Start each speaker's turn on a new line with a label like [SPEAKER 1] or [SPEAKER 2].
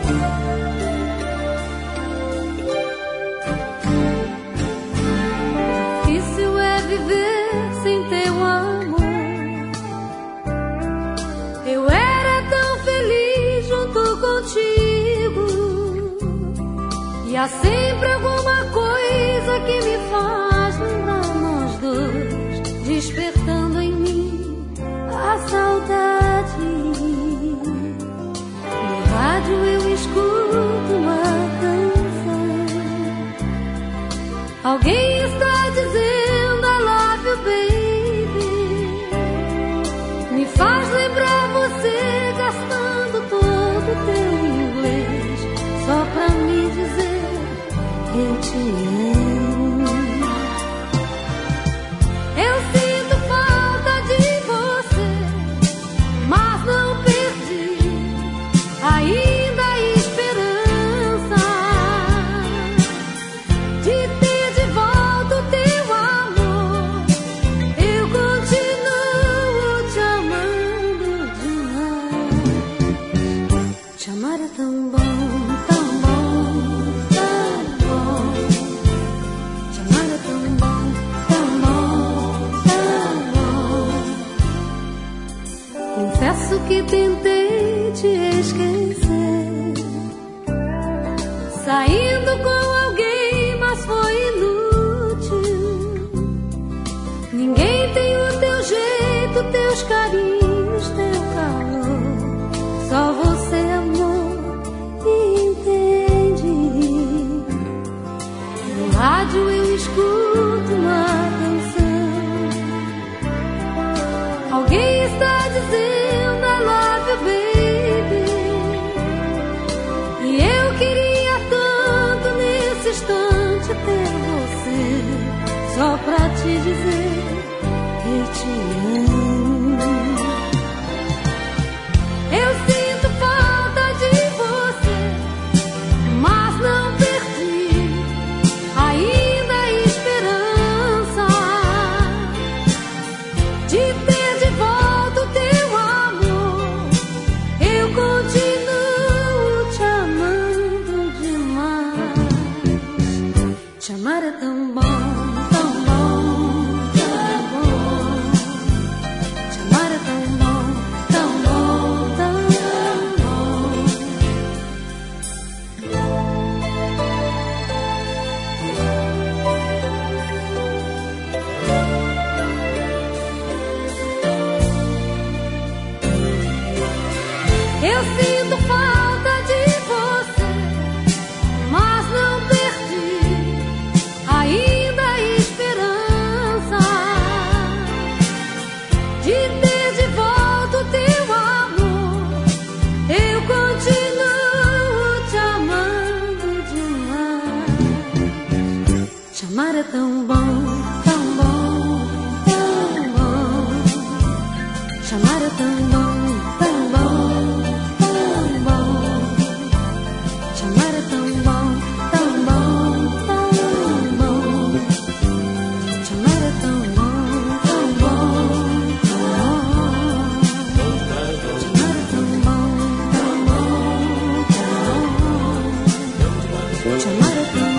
[SPEAKER 1] Difícil é viver sem teu amor. Eu era tão feliz junto contigo, e há sempre alguma coisa que me faz lembrar nós dois, despertando em mim a saudade. No rádio eu escuto uma canção. Alguém está dizendo I love you, baby. Me faz lembrar você gastando todo o teu inglês só pra me dizer eu te amo. Eu sinto falta de você, mas não perdi ainda a esperança de ter de volta o teu amor. Eu continuo te amando demais. Te amar é tão bom, tão bom, tão bom. Te amar é tão bom, tão bom, tão bom. Confesso que tentei te esquecer, saindo com alguém, mas foi inútil. Ninguém tem o teu jeito, teus carinhos, teu calor. Só você, amor, me entende. No rádio eu escuto uma canção. Alguém está dizendo I love you, baby. E eu queria tanto nesse instante ter você, só pra te dizer eu te amo. Eu sinto falta de você, mas não perdi ainda a esperança de ter de volta o teu amor. Eu continuo te amando demais. Te amar é tão bom, tão bom, tão bom. Te amar é tão bom, tão bom, tão bom. Eu sinto falta de você, mas não perdi ainda a esperança de ter de volta o teu amor. Eu continuo te amando demais. Te amar é tão bom, tão bom, tão bom. Te amar é tão bom, tão bom, tão bom. Te amar é tão bom, tão bom, tão bom. Te amar é tão bom, tão bom, tão bom. Te amar é tão bom, tão bom, tão bom. Te amar é tão